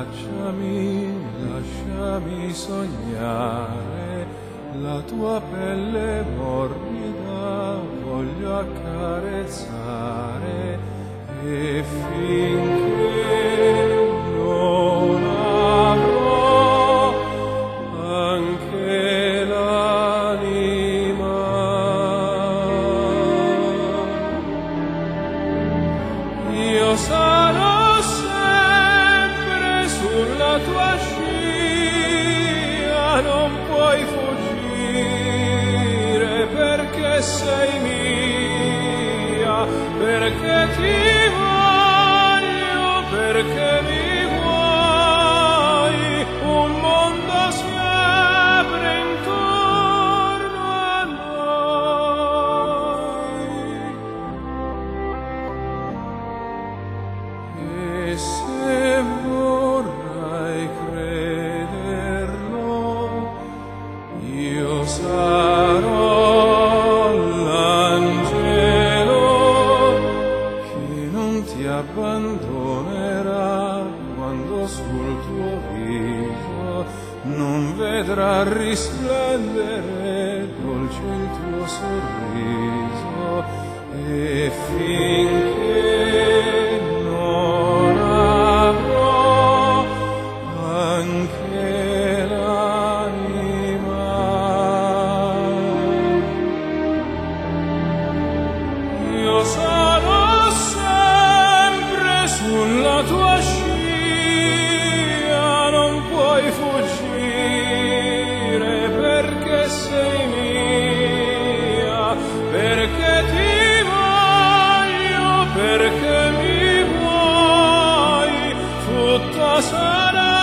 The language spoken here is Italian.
lasciami sognare la tua pelle morbida, voglio accarezzare e finché non avrò anche l'anima, io sarò sempre sulla tua scia, non puoi fuggire perché sei mia, perché ti voglio, perché mi vuoi, un mondo si apre intorno a noi. E se vorrai crederlo, io sarò l'angelo che non ti abbandonerà quando sul tuo viso non vedrà risplendere dolce il tuo sorriso, e finché non avrò anche l'anima, io sarò sempre sulla tua scia, non puoi fuggire perché sei mia, perché ti voglio, perché mi vuoi, tutta sarà